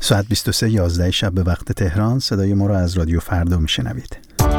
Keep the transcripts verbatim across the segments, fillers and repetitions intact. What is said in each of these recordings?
ساعت بیست و سه یازده شب به وقت تهران. صدای ما را از رادیو فردا میشنوید.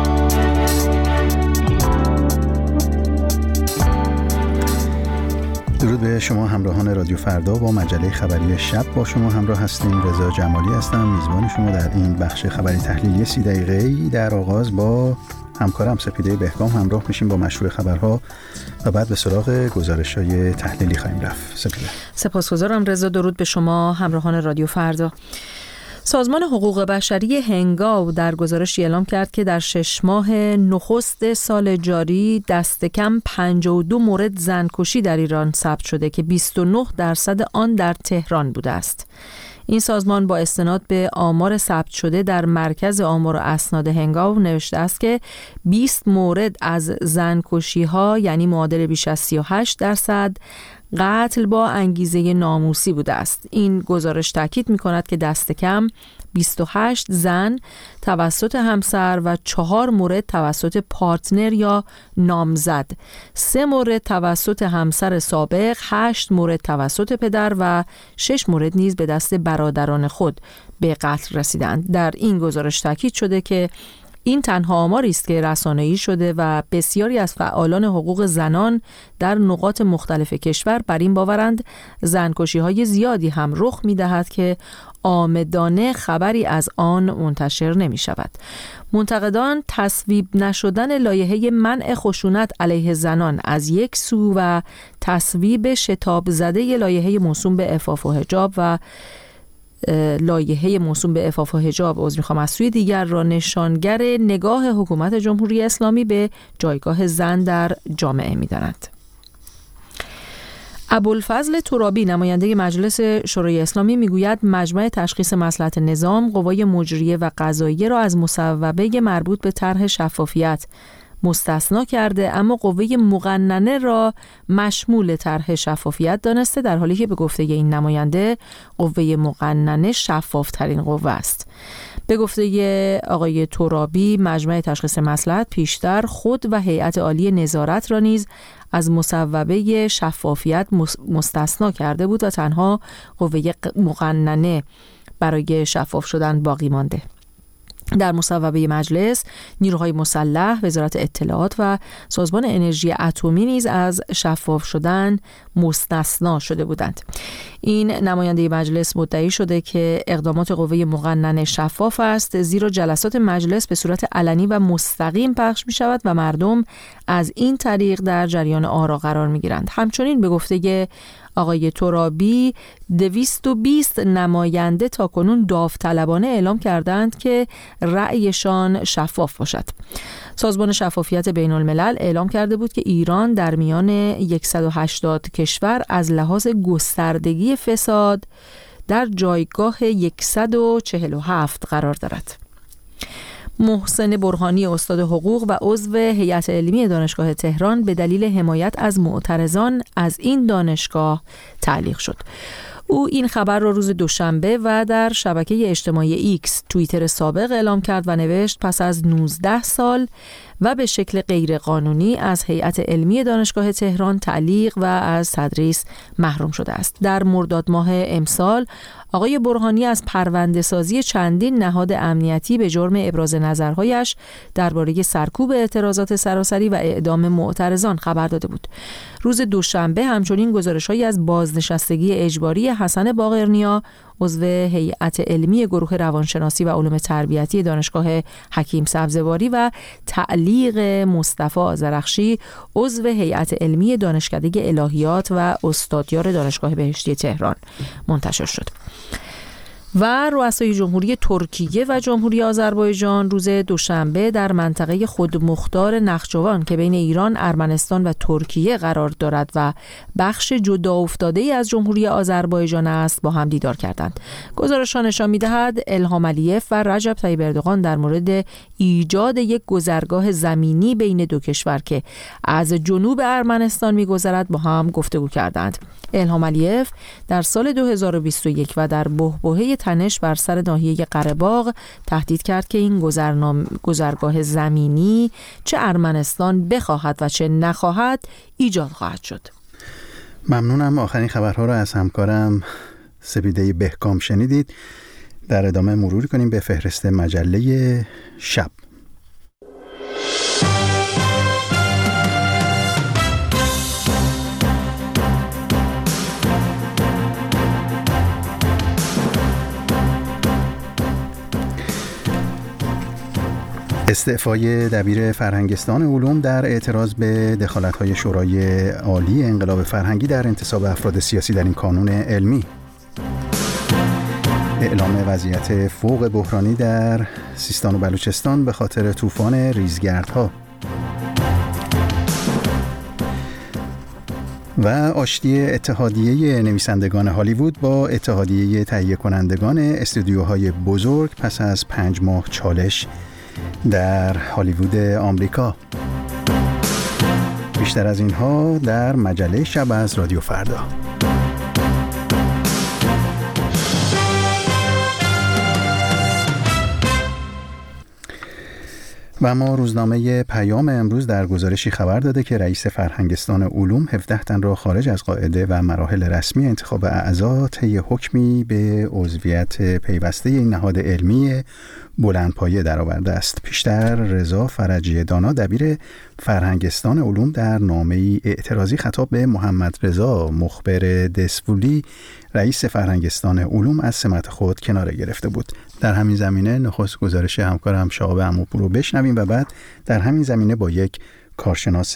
درود به شما همراهان رادیو فردا. با مجله خبری شب با شما همراه هستیم. رضا جمالی هستم، میزبان شما در این بخش خبری تحلیلی سی دقیقه‌ای. در آغاز با همکارم سپیده بهگام همراه میشیم با مشروع خبرها و بعد به سراغ گزارش‌های تحلیلی خواهیم رفت. سپیده. سپاسگزارم رضا. درود به شما همراهان رادیو فردا. سازمان حقوق بشری هنگاو در گزارشی اعلام کرد که در شش ماه نخست سال جاری دست کم پنجاه و دو مورد زنکشی در ایران ثبت شده که بیست و نه درصد آن در تهران بوده است. این سازمان با استناد به آمار ثبت شده در مرکز آمار و اسناد هنگاو نوشته است که بیست مورد از زنکشی‌ها یعنی معادل بیش از سی و هشت درصد قتل با انگیزه ناموسی بوده است. این گزارش تاکید می‌کند که دست کم بیست و هشت زن توسط همسر و چهار مورد توسط پارتنر یا نامزد، سه مورد توسط همسر سابق، هشت مورد توسط پدر و شش مورد نیز به دست برادران خود به قتل رسیدند. در این گزارش تاکید شده که این تنها آماری است که رسانه‌ای شده و بسیاری از فعالان حقوق زنان در نقاط مختلف کشور بر این باورند زنکشی‌های زیادی هم رخ می‌دهد که عامدانه خبری از آن منتشر نمی‌شود. منتقدان تصویب نشدن لایحه منع خشونت علیه زنان از یک سو و تصویب شتاب زده لایحه موسوم به عفاف و حجاب و لایحه موسوم به عفاف و حجاب عذر میخوام از سوی دیگر را نشانگر نگاه حکومت جمهوری اسلامی به جایگاه زن در جامعه می‌دانند. ابوالفضل ترابی نماینده مجلس شورای اسلامی میگوید مجمع تشخیص مصلحت نظام قوای مجریه و قضاییه را از مصوبه مربوط به طرح شفافیت مستثنا کرده، اما قوه مقننه را مشمول طرح شفافیت دانسته، در حالی که به گفته این نماینده قوه مقننه شفافترین قوه است. به گفته آقای ترابی مجمع تشخیص مصلحت پیشتر خود و هیئت عالی نظارت را نیز از مصوبه شفافیت مستثنا کرده بود و تنها قوه مقننه برای شفاف شدن باقی مانده. در مصوبه مجلس نیروهای مسلح، وزارت اطلاعات و سازمان انرژی اتمی نیز از شفاف شدن مستثنا شده بودند. این نماینده مجلس مدعی شده که اقدامات قوه مقننه شفاف است، زیرا جلسات مجلس به صورت علنی و مستقیم پخش می شود و مردم از این طریق در جریان آرا قرار می گیرند. همچنین به گفته آقای ترابی دویست و بیست نماینده تاکنون داوطلبانه اعلام کردند که رأیشان شفاف باشد. سازمان شفافیت بین الملل اعلام کرده بود که ایران در میان صد و هشتاد کشور از لحاظ گستردگی فساد در جایگاه صد و چهل و هفت قرار دارد. محسن برهانی استاد حقوق و عضو هیئت علمی دانشگاه تهران به دلیل حمایت از معترضان از این دانشگاه تعلیق شد. او این خبر را روز دوشنبه و در شبکه اجتماعی ایکس توییتر سابق اعلام کرد و نوشت پس از نوزده سال و به شکل غیرقانونی از هیئت علمی دانشگاه تهران تعلیق و از تدریس محروم شده است. در مرداد ماه امسال آقای برهانی از پرونده سازی چندین نهاد امنیتی به جرم ابراز نظرهایش درباره سرکوب اعتراضات سراسری و اعدام معترضان خبر داده بود. روز دوشنبه همچنین گزارش‌هایی از بازنشستگی اجباری حسن باقرنیا عضو هیئت علمی گروه روانشناسی و علوم تربیتی دانشگاه حکیم سبزواری و تعلیق مصطفی آذرخشی عضو هیئت علمی دانشکده الهیات و استادیار دانشگاه بهشتی تهران منتشر شد. و رؤسای جمهوری ترکیه و جمهوری آذربایجان روز دوشنبه در منطقه خودمختار نخچوان که بین ایران، ارمنستان و ترکیه قرار دارد و بخش جدا افتاده‌ای از جمهوری آذربایجان است با هم دیدار کردند. گزارش‌ها نشان می‌دهد الهام علیف و رجب طیب اردوغان در مورد ایجاد یک گذرگاه زمینی بین دو کشور که از جنوب ارمنستان می‌گذرد با هم گفتگو کردند. الهام علیف در سال دو هزار و بیست و یک و در بحبوحه تنش بر سر ناحیه قره‌باغ تهدید کرد که این گذرنام گذرگاه زمینی چه ارمنستان بخواهد و چه نخواهد ایجاد خواهد شد. ممنونم. آخرین خبرها را از همکارم سپیده بهگام شنیدید. در ادامه مرور کنیم به فهرست مجله شب. استعفای دبیر فرهنگستان علوم در اعتراض به دخالت‌های شورای عالی انقلاب فرهنگی در انتصاب افراد سیاسی در این کانون علمی. اعلام وضعیت فوق بحرانی در سیستان و بلوچستان به خاطر طوفان ریزگردها. و آشتی اتحادیه نویسندگان هالیوود با اتحادیه تهیه کنندگان استودیوهای بزرگ پس از پنج ماه چالش در هالیوود آمریکا. بیشتر از اینها در مجله شب از رادیو فردا. و اما روزنامه پیام امروز در گزارشی خبر داده که رئیس فرهنگستان علوم هفده تن را خارج از قاعده و مراحل رسمی انتخاب اعضا طی حکمی به عضویت پیوسته این نهاد علمی بلندپایه درآورده است. پیشتر رضا فرجی دانا دبیر فرهنگستان علوم در نامه‌ای اعتراضی خطاب به محمد رضا مخبر دسفولی رئیس فرهنگستان علوم از سمت خود کناره گرفته بود. در همین زمینه نخست گزارش همکارم شهاب عموپور رو بشنویم و بعد در همین زمینه با یک کارشناس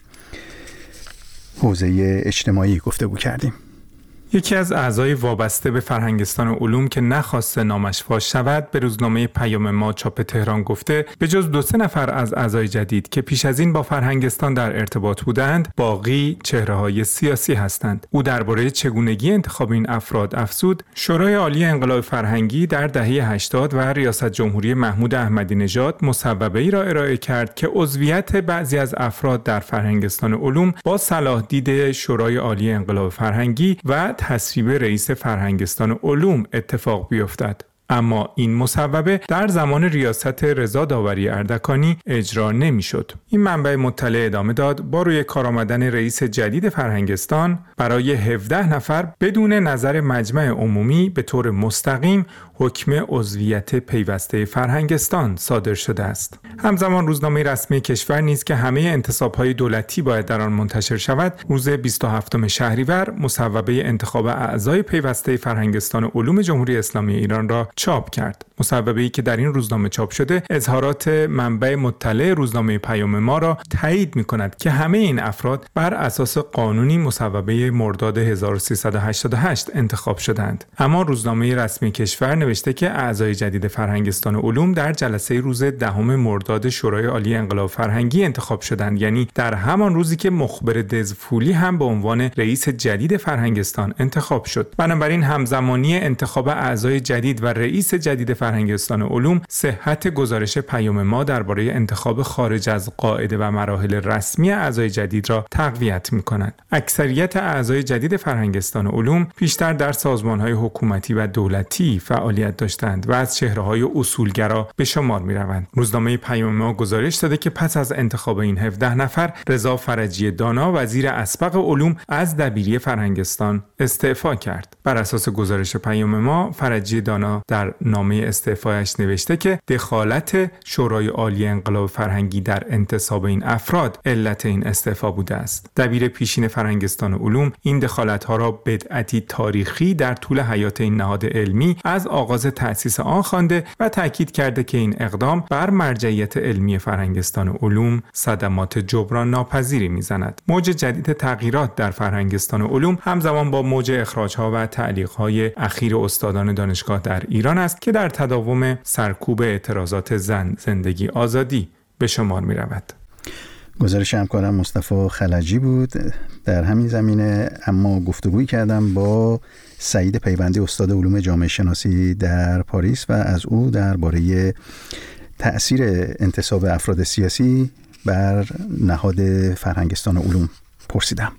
حوزه اجتماعی گفتگو کردیم. یکی از اعضای وابسته به فرهنگستان علوم که نخواسته نامش فاش شود به روزنامه پیام ما چاپ تهران گفته به جز دو سه نفر از اعضای جدید که پیش از این با فرهنگستان در ارتباط بودند باقی چهره‌های سیاسی هستند. او درباره چگونگی انتخاب این افراد افزود شورای عالی انقلاب فرهنگی در دهه هشتاد و ریاست جمهوری محمود احمدی نژاد مصوبه‌ای را ارائه کرد که عضویت بعضی از افراد در فرهنگستان علوم با صلاح دید شورای عالی انقلاب فرهنگی و تصویب رئیس فرهنگستان علوم اتفاق بیفتد. اما این مصوبه در زمان ریاست رضا داوری اردکانی اجرا نمی‌شد. این منبع مطلع ادامه داد با روی کار آمدن رئیس جدید فرهنگستان برای هفده نفر بدون نظر مجمع عمومی به طور مستقیم حکم عضویت پیوسته فرهنگستان صادر شده است. همزمان روزنامه رسمی کشور نیز که همه انتصاب‌های دولتی باید در آن منتشر شود، روز بیست و هفتم شهریور مصوبه انتخاب اعضای پیوسته فرهنگستان علوم جمهوری اسلامی ایران را چاپ کرد. مصوبه‌ای که در این روزنامه چاپ شده اظهارات منبع مطلع روزنامه پیام ما را تایید می‌کند که همه این افراد بر اساس قانونی مصوبه مرداد هزار و سیصد و هشتاد و هشت انتخاب شدند. اما روزنامه رسمی کشور نوشته که اعضای جدید فرهنگستان علوم در جلسه روز دهم مرداد شورای عالی انقلاب فرهنگی انتخاب شدند، یعنی در همان روزی که مخبر دزفولی هم به عنوان رئیس جدید فرهنگستان انتخاب شد. بنابراین همزمانی انتخاب اعضای جدید و رئیس جدید فرهنگستان علوم صحت گزارش پیام ما درباره انتخاب خارج از قاعده و مراحل رسمی اعضای جدید را تقویت می‌کند. اکثریت اعضای جدید فرهنگستان علوم پیشتر در سازمان‌های حکومتی و دولتی فعالیت داشتند و از چهره‌های اصولگرا به شمار می‌روند. روزنامه پیام ما گزارش داده که پس از انتخاب این هفده نفر رضا فرجی دانا وزیر اسبق علوم از دبیری فرهنگستان استعفا کرد. بر اساس گزارش پیام ما فرجی دانا در نامه استعفایش نوشته که دخالت شورای عالی انقلاب فرهنگی در انتصاب این افراد علت این استعفا بوده است. دبیر پیشین فرهنگستان علوم این دخالت‌ها را بدعتی تاریخی در طول حیات این نهاد علمی از آغاز تأسیس آن خوانده و تاکید کرده که این اقدام بر مرجعیت علمی فرهنگستان علوم صدمات جبران ناپذیری میزند. موج جدید تغییرات در فرهنگستان علوم همزمان با موج اخراج‌ها و تعلیق‌های اخیر استادان دانشگاه در ایران است که در تداوم سرکوب اعتراضات زن زندگی آزادی به شمار می رود. گزارش همکارم مصطفی خلجی بود. در همین زمینه اما گفتگویی کردم با سعید پیوندی استاد علوم جامعه شناسی در پاریس و از او درباره تأثیر انتصاب افراد سیاسی بر نهاد فرهنگستان علوم پرسیدم.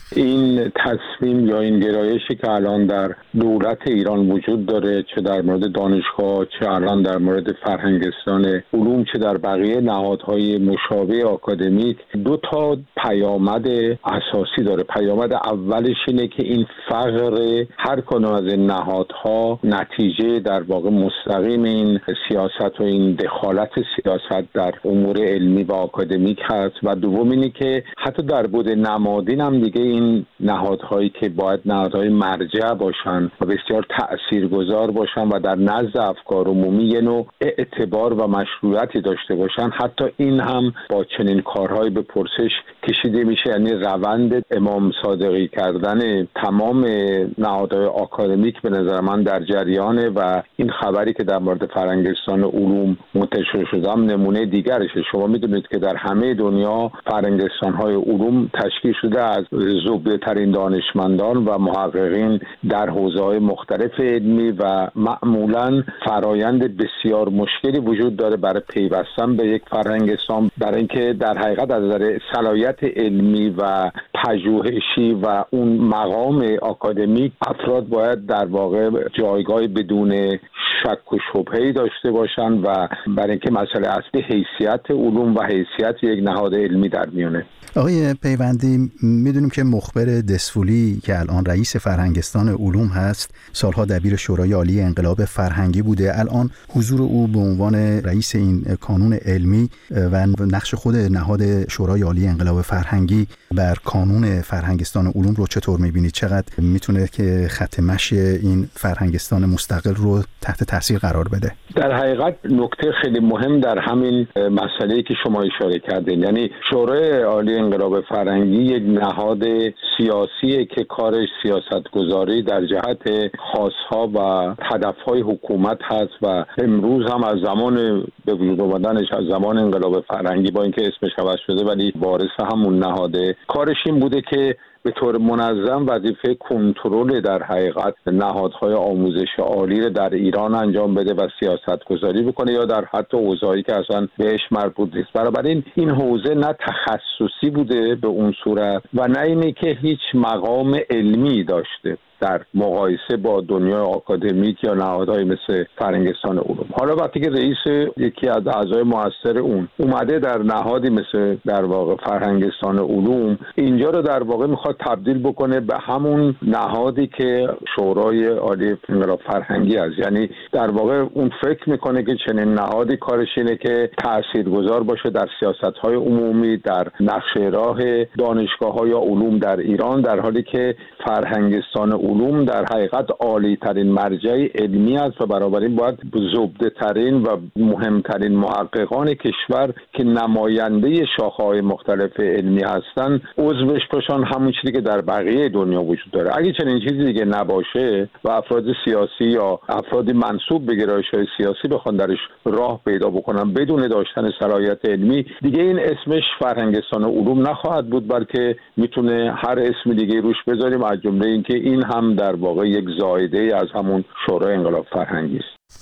این تصمیم یا این گرایشی که الان در دولت ایران وجود داره، چه در مورد دانشگاه، چه الان در مورد فرهنگستان علوم، چه در بقیه نهادهای مشابه آکادمیک، دو تا پیامد اساسی داره. پیامد اولش اینه که این فقر هر کدوم از این نهادها نتیجه در واقع مستقیم این سیاست و این دخالت سیاست در امور علمی و آکادمیک هست، و دوم اینه که حتی در بود نمادین هم دیگه این نهادهایی که باید نهادهای مرجع باشن و بسیار تأثیرگذار باشن و در نزد افکار عمومی یه نوع اعتبار و مشروعیتی داشته باشن، حتی این هم با چنین کارهایی به پرسش کشیده میشه. یعنی روند امام صادقی کردن تمام نهادهای آکادمیک به نظر من در جریانه و این خبری که در مورد فرهنگستان علوم منتشر شده هم نمونه دیگرشه. شما میدونید که در همه دنیا فرهنگستان‌های علوم تشکیل شده از زبده‌ترین دانشمندان و محققین در حوزه‌های مختلف علمی و معمولاً فرایند بسیار مشکلی وجود داره برای پیوستن به یک فرهنگستان، برای اینکه در حقیقت از نظر صلاحیت علمی و پژوهشی و اون مقام آکادمیک افراد باید در واقع جایگاه بدون شک و شبهه‌ای داشته باشن و برای اینکه مسئله اصلی حیثیت علوم و حیثیت یک نهاد علمی در میونه. آقای پیوندی، میدونیم که مخبر دسفولی که الان رئیس فرهنگستان علوم هست، سالها دبیر شورای عالی انقلاب فرهنگی بوده. الان حضور او به عنوان رئیس این کانون علمی و نقش خود نهاد شورای عالی انقلاب فرهنگی بر کانون فرهنگستان علوم رو چطور میبینید؟ چقدر میتونه که خط مشی این فرهنگستان مستقل رو تحت تاثیر قرار بده؟ در حقیقت نکته خیلی مهم در همین مسئله‌ای که شما اشاره کردین، یعنی شورای عالی انقلاب فرهنگی یک نهاد سیاسیه که کارش سیاستگذاری در جهت خواست‌ها و هدف‌های حکومت هست و امروز هم از زمان به وجود آمدنش، از زمان انقلاب فرهنگی، با اینکه اسمش عوض شده ولی وارث همون نهاده، کارش این بوده که به طور منظم وظیفه کنترل در حقیقت نهادهای آموزش عالی رو در ایران انجام بده و سیاست گذاری بکنه، یا در حتی حوزه‌ای که اصلا بهش مربوط نیست. بنابراین این حوزه نه تخصصی بوده به اون صورت و نه اینه که هیچ مقام علمی داشته در مقایسه با دنیای آکادمیک یا نهادهای مثل فرهنگستان علوم. حالا وقتی که رئیس یکی از اعضای مؤثر اون اومده در نهادی مثل در واقع فرهنگستان علوم، اینجا رو در واقع میخواد تبدیل بکنه به همون نهادی که شورای عالی انقلاب فرهنگی است. یعنی در واقع اون فکر میکنه که چنین نهادی کارش اینه که تاثیرگذار باشه در سیاست‌های عمومی، در نقشه راه دانشگاه‌ها یا علوم در ایران، در حالی که فرهنگستان علوم در حقیقت عالی ترین مرجع علمی است و بنابراین باید زبده ترین و مهمترین محققان کشور که نماینده شاخه‌های مختلف علمی هستند عضوش باشن، همون چیزی که در بقیه دنیا وجود داره. اگه چنین چیزی دیگه نباشه و افراد سیاسی یا افرادی منسوب به گرایش‌های سیاسی بخوان درش راه پیدا بکنن بدون داشتن صلاحیت علمی، دیگه این اسمش فرهنگستان علوم نخواهد بود، بلکه میتونه هر اسم دیگه روش بذاریم، از جمله اینکه این هم در واقع یک زایده از همون شورای انقلاب فرهنگی است.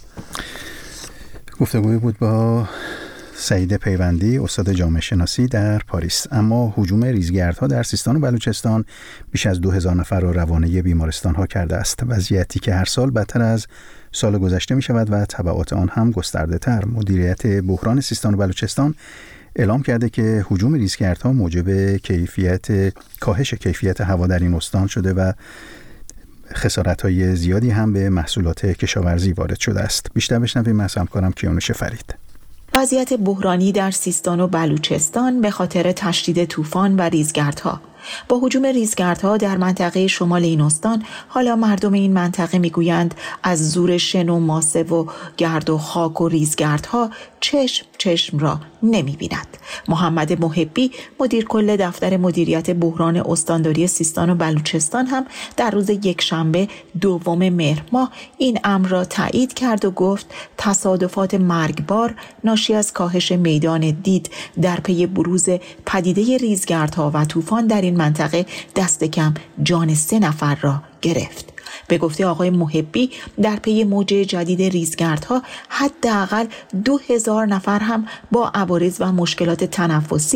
گفتگوی بود با سعید پیوندی، استاد جامعه شناسی در پاریس. اما هجوم ریزگردها در سیستان و بلوچستان بیش از دو هزار نفر را روانه بیمارستان‌ها کرده است، وضعیتی که هر سال بدتر از سال گذشته می شود و تبعات آن هم گسترده تر. مدیریت بحران سیستان و بلوچستان اعلام کرده که هجوم ریزگردها موجب کیفیت کاهش کیفیت هوا در این استان شده و خسارت‌های زیادی هم به محصولات کشاورزی وارد شده است. بیشتر بشنویم از همکارم کیانوش فرید. وضعیت بحرانی در سیستان و بلوچستان به خاطر تشدید طوفان و ریزگردها. با هجوم ریزگردها در منطقه شمال این استان، حالا مردم این منطقه میگویند از زور شن و ماسه و گرد و خاک و ریزگردها چشم چشم را نمی‌بیند. محمد محبی، مدیر کل دفتر مدیریت بحران استانداری سیستان و بلوچستان، هم در روز یکشنبه دوم مهر ماه این امر را تایید کرد و گفت تصادفات مرگبار ناشی از کاهش میدان دید در پی بروز پدیده ریزگردها و طوفان در این منطقه دست کم جان سه نفر را گرفت. به گفته آقای محبی، در پی موج جدید ریزگردها حداقل دو هزار نفر هم با عوارض و مشکلات تنفسی،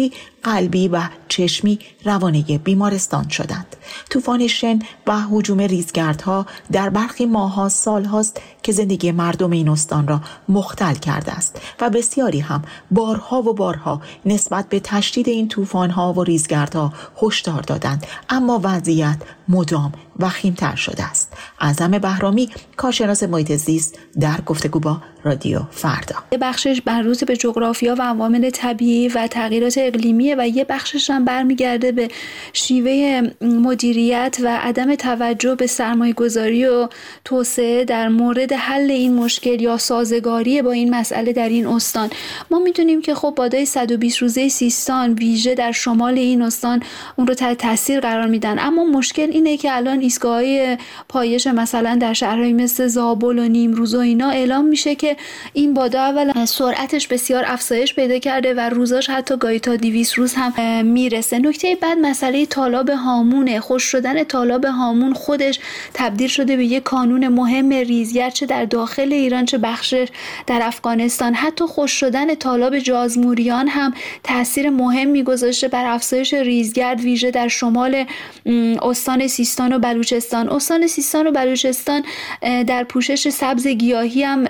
قلبی و چشمی روانه بیمارستان شدند. طوفان شن و هجوم ریزگردها در برخی ماه‌ها سال‌هاست که زندگی مردم این استان را مختل کرده است و بسیاری هم بارها و بارها نسبت به تشدید این طوفان‌ها و ریزگردها هشدار دادند، اما وضعیت مدام وخیم‌تر شده است. اعظم بهرامی، کارشناس محیط زیست، در گفتگو با رادیو فردا. یه بخشش مربوط به جغرافیا و عوامل طبیعی و تغییرات اقلیمیه و یه بخشش هم برمیگرده به شیوه مدیریت و عدم توجه به سرمایه‌گذاری و توسعه در مورد حل این مشکل یا سازگاری با این مسئله در این استان. ما میدونیم که خب بادای صد و بیست روزه سیستان ویژه در شمال این استان اون رو تحت تاثیر قرار میدن، اما مشکل اینه که الان ایستگاه‌های پایش مثلا در شهرهای مثل زابل و نیمروز و اینا اعلام میشه که این بادا اولا سرعتش بسیار افزایش پیدا کرده و روزاش حتی گاهی تا دویست روز هم میرسه. نکته بعد مسئله تالاب هامونه. خشک شدن تالاب هامون خودش تبدیل شده به یک کانون مهم ریزگرد، چه در داخل ایران چه بخش در افغانستان. حتی خشک شدن تالاب جازموریان هم تاثیر مهمی گذاشته بر افزایش ریزگرد ویژه در شمال استان سیستان و بلوچستان. استان سیستان و بلوچستان در پوشش سبز گیاهی هم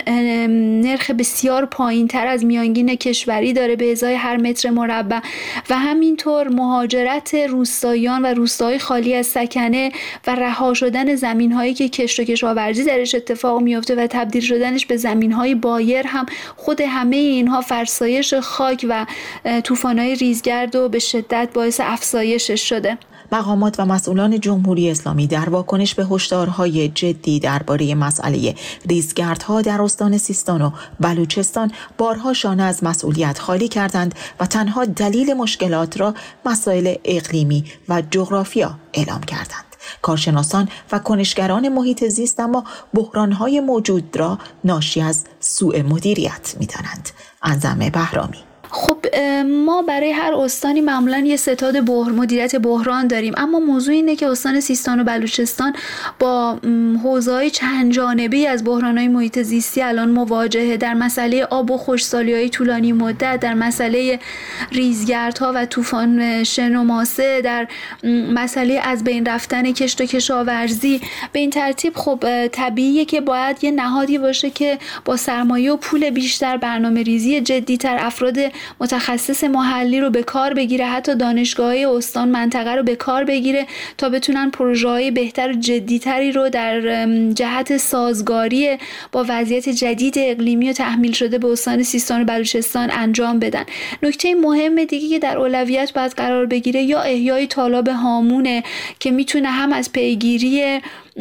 نرخ بسیار پایین‌تر از میانگین کشوری داره به ازای هر متر مربع و همینطور مهاجرت روستاییان و روستاهای خالی از سکنه و رها شدن زمین‌هایی که کشت و کشاورزی درش اتفاق میفته و تبدیل شدنش به زمین‌های بایر هم خود همه اینها فرسایش خاک و طوفان‌های ریزگرد و به شدت باعث افزایشش شده. مقامات و مسئولان جمهوری اسلامی در واکنش به هشدارهای جدی درباره مسئله ریزگردها در استان سیستان و بلوچستان بارها شانه از مسئولیت خالی کردند و تنها دلیل مشکلات را مسائل اقلیمی و جغرافیا اعلام کردند. کارشناسان و کنشگران محیط زیست اما بحرانهای موجود را ناشی از سوء مدیریت می‌دانند. اعظم بهرامی: خب ما برای هر استانی معمولا یه ستاد بحر مدیریت بحران داریم، اما موضوع اینه که استان سیستان و بلوچستان با حوزه‌های چند جانبه‌ای از بحران‌های محیط زیستی الان مواجهه. در مسئله آب و خشکسالی‌های طولانی مدت، در مسئله ریزگردها و طوفان شن و ماسه، در مسئله از بین رفتن کشت و کشاورزی. به این ترتیب خب طبیعیه که باید یه نهادی باشه که با سرمایه و پول بیشتر برنامه‌ریزی جدی‌تر افراد متخصص محلی رو به کار بگیره، حتی دانشگاه‌های استان منطقه رو به کار بگیره تا بتونن پروژه‌های بهتر و جدی‌تری رو در جهت سازگاری با وضعیت جدید اقلیمی و تحمیل شده به استان سیستان و بلوچستان انجام بدن. نکته مهم دیگه که در اولویت باید قرار بگیره یا احیای تالاب هامونه که میتونه هم از پیگیری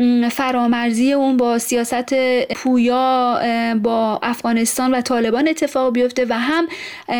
فرامرزی اون با سیاست پویا با افغانستان و طالبان اتفاق بیفته و هم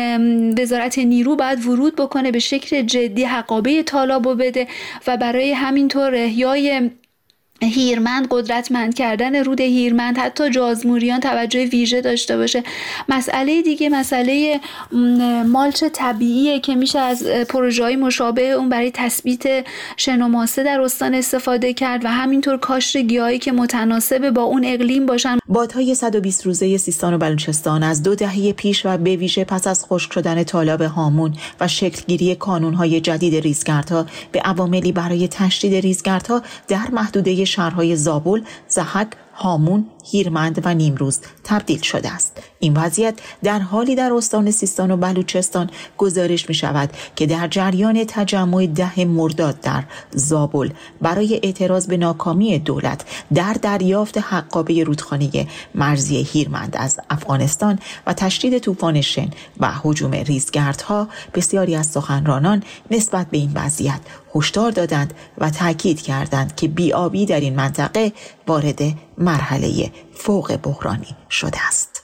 وزارت نیرو باید ورود بکنه به شکل جدی حقابه طالابو بده و برای همینطور احیای هیرمند، قدرتمند کردن رود هیرمند، حتی جازموریان توجه ویژه داشته باشه. مسئله دیگه مسئله مالچ طبیعیه که میشه از پروژه‌های مشابه اون برای تثبیت شن و ماسه در استان استفاده کرد و همینطور کاشت گیاهی که متناسب با اون اقلیم باشن. بادهای صد و بیست روزه سیستان و بلوچستان از دو دهه پیش و به ویژه پس از خشک شدن تالاب هامون و شکلگیری کانون‌های جدید ریزگردها به عواملی برای تشدید ریزگردها در محدوده شهرهای زابل، ضحک، هامون، هیرمند و نیمروز تبدیل شده است. این وضعیت در حالی در استان سیستان و بلوچستان گزارش می شود که در جریان تجمع ده مرداد در زابل برای اعتراض به ناکامی دولت در دریافت حقابه رودخانه مرزی هیرمند از افغانستان و تشدید طوفان شن و هجوم ریزگردها، بسیاری از سخنرانان نسبت به این وضعیت هشدار دادند و تاکید کردند که بی‌آبی در این منطقه وارد مرحله فوق بحرانی شده است.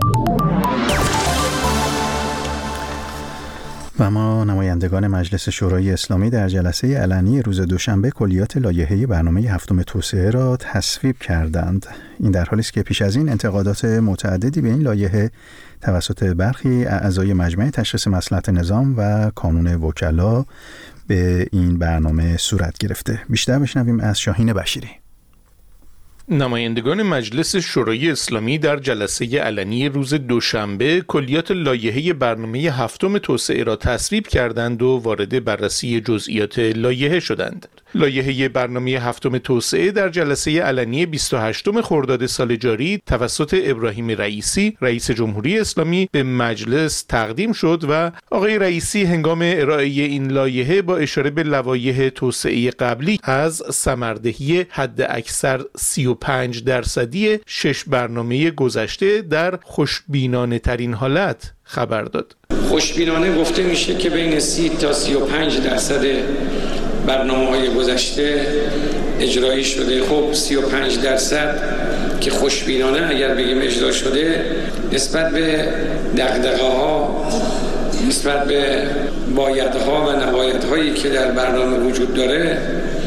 و ما نمایندگان مجلس شورای اسلامی در جلسه علنی روز دوشنبه کلیات لایحه برنامه هفتم توسعه را تصویب کردند. این در حالی است که پیش از این انتقادات متعددی به این لایحه توسط برخی اعضای مجمع تشخیص مصلحت نظام و کانون وکلا به این برنامه صورت گرفته. بیشتر بشنویم از شاهین بشیری. نمایندگان مجلس شورای اسلامی در جلسه علنی روز دوشنبه کلیات لایحه برنامه هفتم توسعه را تصویب کردند و وارد بررسی جزئیات لایحه شدند. لایحه برنامه هفتم توسعه در جلسه علنی بیست و هشتم خرداد سال جاری توسط ابراهیم رئیسی رئیس جمهوری اسلامی به مجلس تقدیم شد و آقای رئیسی هنگام ارائه این لایحه با اشاره به لوایح توسعه قبلی از ثمردهی حد اکثر سی و پنج درصدی شش برنامه گذشته در خوشبینانه ترین حالت خبر داد. خوشبینانه گفته میشه که بین سی تا سی و پنج درصد برنامه‌های گذشته اجرایی شده. خب سی و پنج درصد که خوشبینانه اگر بگیم اجرا شده، نسبت به دغدغه‌ها، نسبت به بایدها و نبایدهایی که در برنامه وجود داره،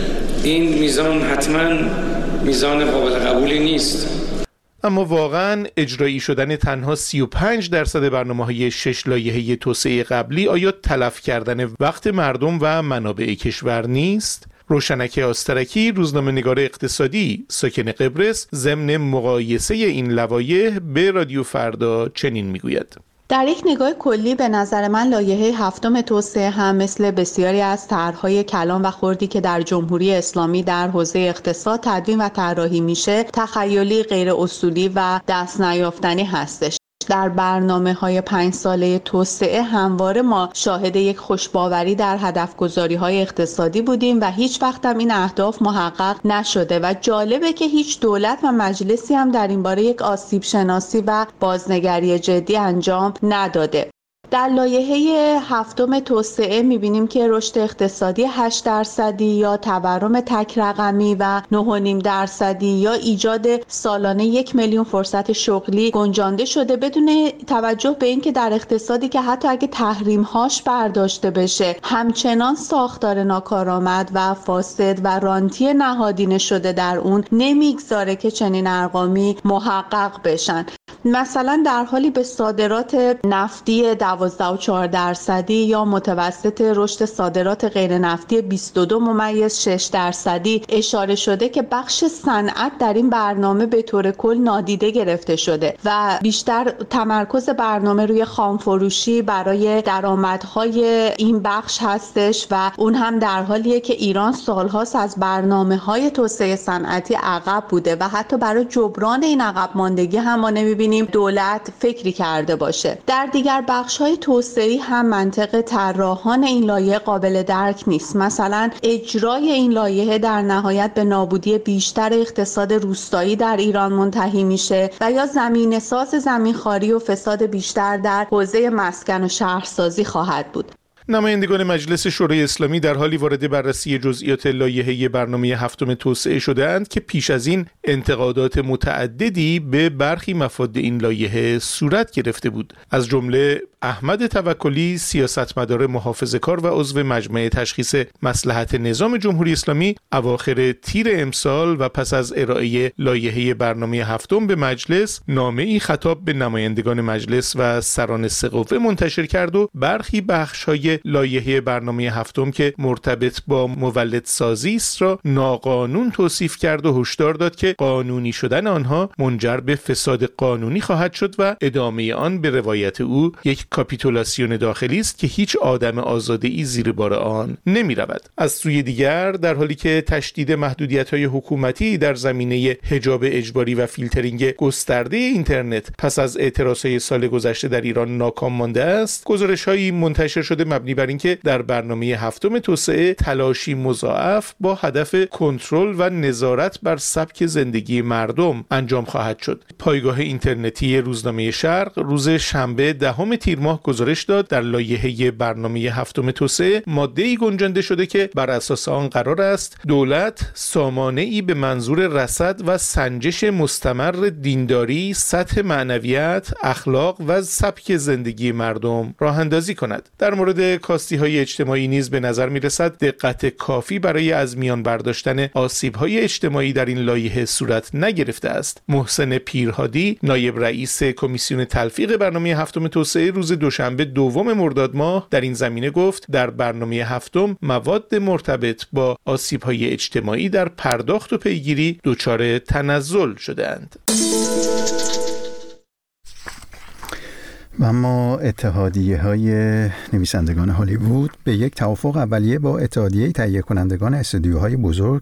این میزان حتما میزان قابل قبولی نیست. اما واقعاً اجرایی شدن تنها سی و پنج درصد برنامه‌های شش لایحه توسعه قبلی آیا تلف کردن وقت مردم و منابع کشور نیست؟ روشنک آسترکی، روزنامه‌نگار اقتصادی ساکن قبرس، ضمن مقایسه این لوایح به رادیو فردا چنین میگوید: در یک نگاه کلی به نظر من لایحه هفتم توسعه هم مثل بسیاری از طرح‌های کلان و خردی که در جمهوری اسلامی در حوزه اقتصاد تدوین و طراحی میشه، تخیلی، غیر اصولی و دست نیافتنی هستش. در برنامه‌های پنج ساله توسعه همواره ما شاهد یک خوشباوری در هدف‌گذاری‌های اقتصادی بودیم و هیچ وقت هم این اهداف محقق نشده و جالبه که هیچ دولت و مجلسی هم در این باره یک آسیب شناسی و بازنگری جدی انجام نداده. در لایحه هفتم توسعه می‌بینیم که رشد اقتصادی هشت درصدی یا تورم تک رقمی و نه و نیم درصدی یا ایجاد سالانه یک میلیون فرصت شغلی گنجانده شده، بدون توجه به اینکه در اقتصادی که حتی اگه تحریم‌هاش برداشته بشه همچنان ساختار ناکارآمد و فاسد و رانتی نهادینه شده در اون نمیگذاره که چنین ارقامی محقق بشن. مثلا در حالی به صادرات نفتی دوازده و چهار درصدی یا متوسط رشد صادرات غیر نفتی بیست و دو ممیز شش درصدی اشاره شده که بخش صنعت در این برنامه به طور کل نادیده گرفته شده و بیشتر تمرکز برنامه روی خامفروشی برای درآمدهای این بخش هستش و اون هم در حالیه که ایران سالهاست از برنامه‌های توسعه صنعتی عقب بوده و حتی برای جبران این عقب ماندگی هم ما نمی‌بینیم دولت فکری کرده باشه. در دیگر بخش‌های توسعه‌ای هم منطق طراحان این لایحه قابل درک نیست. مثلا اجرای این لایحه در نهایت به نابودی بیشتر اقتصاد روستایی در ایران منتهی میشه و یا زمینه‌ساز زمینخواری و فساد بیشتر در حوزه مسکن و شهرسازی خواهد بود. نمایندگان مجلس شورای اسلامی در حالی وارد بررسی جزئیات لایحه برنامه هفتم توسعه شده‌اند که پیش از این انتقادات متعددی به برخی مفاد این لایحه صورت گرفته بود. از جمله احمد توکلی، سیاستمدار محافظه‌کار و عضو مجمع تشخیص مصلحت نظام جمهوری اسلامی، اواخر تیر امسال و پس از ارائه لایحه برنامه هفتم به مجلس، نامه‌ای خطاب به نمایندگان مجلس و سران سه قوه منتشر کرد و برخی بخش‌های لایحه برنامه هفتم که مرتبط با مولدسازی است را ناقانون توصیف کرد و هشدار داد که قانونی شدن آنها منجر به فساد قانونی خواهد شد و ادامه آن به روایت او یک کاپیتولاسیون داخلی است که هیچ آدم آزاده‌ای زیر بار آن نمی رود. از سوی دیگر در حالی که تشدید محدودیت‌های حکومتی در زمینه حجاب اجباری و فیلترینگ گسترده اینترنت پس از اعتراضهای سال گذشته در ایران ناکام مانده است، گزارش‌هایی منتشر شده مبنی بر اینکه در برنامه هفتم توسعه تلاشی مضاعف با هدف کنترل و نظارت بر سبک زندگی مردم انجام خواهد شد. پایگاه اینترنتی روزنامه شرق روز شنبه دهم تیر ماه گزارش داد در لایحه برنامه هفتم توسعه ماده‌ای گنجانده شده که بر اساس آن قرار است دولت سامانه‌ای به منظور رصد و سنجش مستمر دینداری، سطح معنویت، اخلاق و سبک زندگی مردم راه اندازی کند. در مورد کاستی‌های اجتماعی نیز به نظر می‌رسد دقت کافی برای از میان برداشتن آسیب‌های اجتماعی در این لایحه صورت نگرفته است. محسن پیرهادی، نایب رئیس کمیسیون تلفیق برنامه هفتم توسعه، روز دوشنبه دوم مرداد ماه در این زمینه گفت در برنامه هفتم مواد مرتبط با آسیب‌های اجتماعی در پرداخت و پیگیری دچار تنزل شده‌اند. و اما اتحادیه‌های نویسندگان هالیوود به یک توافق اولیه با اتحادیه تهیه کنندگان استودیوهای بزرگ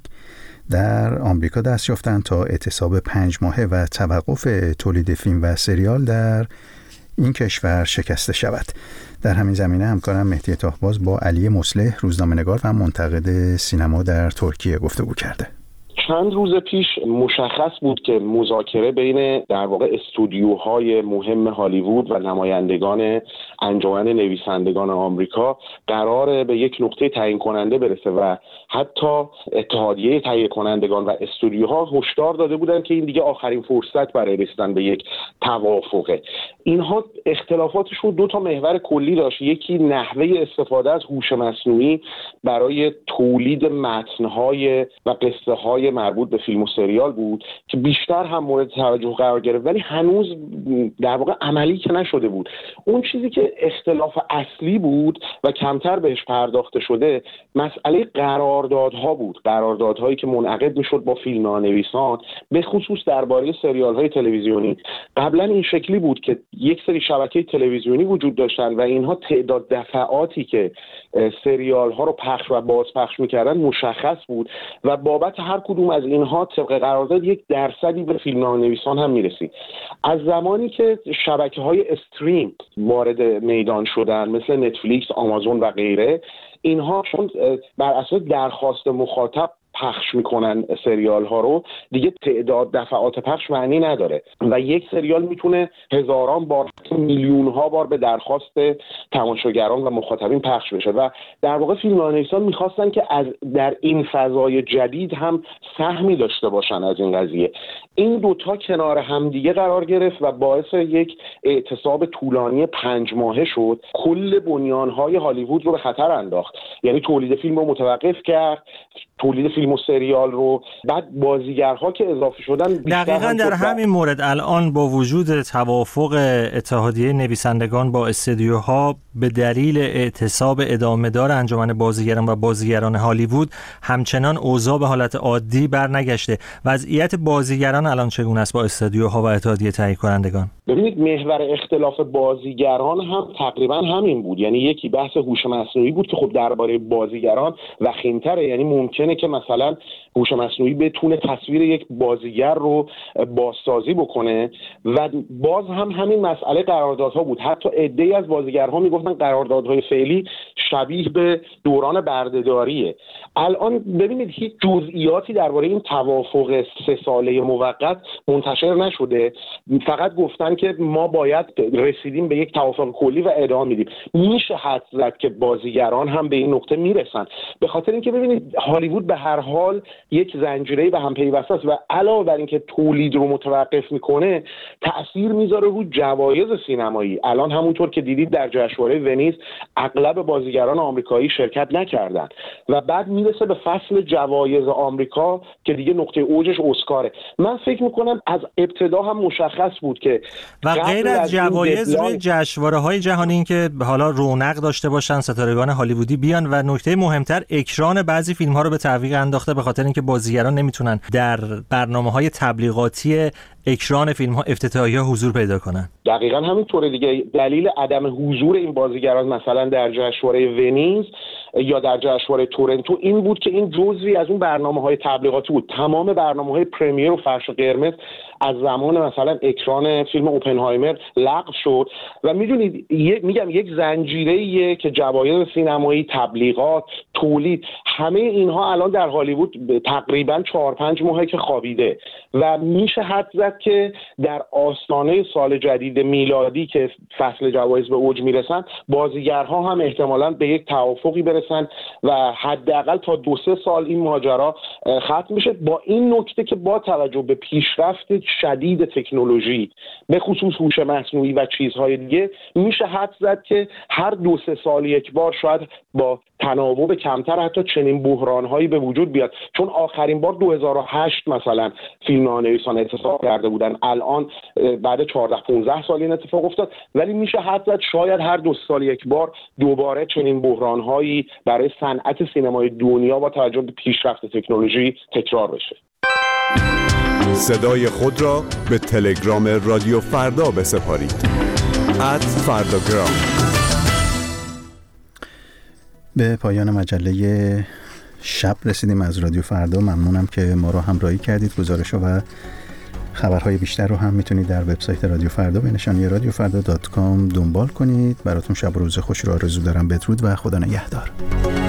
در آمریکا دست یافتند تا اعتصاب پنج ماهه و توقف تولید فیلم و سریال در این کشور شکسته شود. در همین زمینه همکارم مهدی تاهباز با علی مصلح، روزنامه‌نگار و منتقد سینما در ترکیه گفتگو کرده. چند روز پیش مشخص بود که مذاکره بین در واقع استودیوهای مهم هالیوود و نمایندگان انجمن نویسندگان آمریکا قراره به یک نقطه تعیین کننده برسه و حتی اتحادیه تهیه کنندگان و استودیوها هشدار داده بودند که این دیگه آخرین فرصت برای رسیدن به یک توافقه. اینها اختلافاتشون دو تا محور کلی داشت. یکی نحوه استفاده از هوش مصنوعی برای تولید متن‌های و قصه‌های مربوط به فیلم و سریال بود که بیشتر هم مورد توجه قرار گرفت، ولی هنوز در واقع عملی که نشده بود. اون چیزی که اختلاف اصلی بود و کمتر بهش پرداخته شده مسئله قراردادها بود، قراردادهایی که منعقد میشد با فیلمنامه‌نویسان، به خصوص درباره سریال‌های تلویزیونی. قبلا این شکلی بود که یک سری شبکه تلویزیونی وجود داشتن و اینها تعداد دفعاتی که سریال‌ها رو پخش و بازپخش می‌کردن مشخص بود و بابت هر کدوم از اینها طبق قرارداد یک درصدی به فیلمنامه‌نویسان هم میرسید. از زمانی که شبکه‌های استریم وارد میدان شدن مثل نتفلیکس، آمازون و غیره، اینها چون بر اساس درخواست مخاطب پخش میکنن سریال ها رو، دیگه تعداد دفعات پخش معنی نداره و یک سریال میتونه هزاران بار، میلیون ها بار به درخواست تماشاگران و مخاطبین پخش بشه و در واقع فیلمنامه‌نویسان میخواستن که از در این فضای جدید هم سهمی داشته باشن از این قضیه. این دوتا کنار همدیگه قرار گرفت و باعث یک اعتصاب طولانی پنج ماهه شد. کل بنیانهای هالیوود رو به خطر انداخت، یعنی تولید فیلم رو متوقف کرد، تولید فیلم و سریال رو، بعد بازیگرها که اضافه شدن. دقیقاً در همین مورد الان با وجود توافق اتحادیه نویسندگان با استودیوها به دلیل اعتصاب ادامه دار انجمن بازیگران و بازیگران هالیوود همچنان اوضاع به حالت عادی برنگشته. وضعیت بازیگران الان چگونه است با استودیوها و اتحادیه تهیه کنندگان؟ ببینید محور اختلاف بازیگران هم تقریبا همین بود، یعنی یکی بحث هوش مصنوعی بود که خب درباره بازیگران وخیم‌تره، یعنی ممکنه که مثلا هوش مصنوعی بتونه تصویر یک بازیگر رو بازسازی بکنه و باز هم همین مسئله قراردادها بود. حتی عده‌ای از بازیگرها میگفتن قراردادهای فعلی شبیه به دوران بردهداریه. الان ببینید هیچ جزئیاتی درباره این توافق سه ساله موقت منتشر نشده، فقط گفتن که ما باید رسیدیم به یک توافق کلی و ادامه میدیم. میشه حد زد که بازیگران هم به این نقطه میرسن، به خاطر اینکه ببینید هالیوود به هر حال یک زنجیره به هم پیوسته است و علاوه بر اینکه تولید رو متوقف میکنه تأثیر میذاره رو جوایز سینمایی. الان همونطور که دیدید در جشنواره ونیز اغلب بازیگران آمریکایی شرکت نکردن و بعد میرسه به فصل جوایز آمریکا که دیگه نقطه اوجش اسکاره. من فکر میکنم از ابتدا هم مشخص بود که و غیر از جوایز روی جشنواره‌های جهانی این که حالا رونق داشته باشن ستارگان هالیوودی بیان و نکته مهمتر اکران بعضی فیلم‌ها رو به تعویق انداخته به خاطر اینکه بازیگران نمیتونن در برنامه‌های تبلیغاتی اکران فیلم‌ها افتتاحیه حضور پیدا کنن. دقیقاً همینطوره دیگه. دلیل عدم حضور این بازیگران مثلا در جشنواره ونیز یا در جشنواره تورنتو این بود که این جزئی از اون برنامه‌های تبلیغاتی بود. تمام برنامه‌های پرمیر و فرش قرمز از زمان مثلا اکران فیلم اوپنهایمر لغو شد و میدونید میگم یک زنجیره‌ایه که جوایز سینمایی، تبلیغات، تولید، همه اینها الان در هالیوود تقریبا چهار پنج ماهه که خوابیده و میشه حد زد که در آستانه سال جدید میلادی که فصل جوایز به اوج میرسن بازیگرها هم احتمالاً به یک توافقی برسن و حداقل تا دو سه سال این ماجرا ختم میشه، با این نکته که با توجه به پیشرفتی شدید تکنولوژی به خصوص هوش مصنوعی و چیزهای دیگه میشه حد زد که هر دو سه سال یک بار شاید با تناوب کمتر حتی چنین بحران‌هایی به وجود بیاد. چون آخرین بار دو هزار و هشت مثلا فیلمنامه‌نویسان اعتصاب کرده بودن، الان بعد چهارده پانزده سال این اتفاق افتاد، ولی میشه حد زد شاید هر دو سال یک بار دوباره چنین بحران‌هایی برای صنعت سینمای دنیا با توجه به پیشرفت تکنولوژی تکرار بشه. صدای خود را به تلگرام رادیو فردا بسپارید. ات فرداگرام. به پایان مجله شب رسیدیم از رادیو فردا. ممنونم که ما رو همراهی کردید. گزارش‌ها و خبرهای بیشتر رو هم میتونید در وبسایت رادیو فردا به نشانی رادیو فردا دات کام دنبال کنید. براتون شب و روز خوش رو آرزو دارم. بدرود و خدا نگهدار.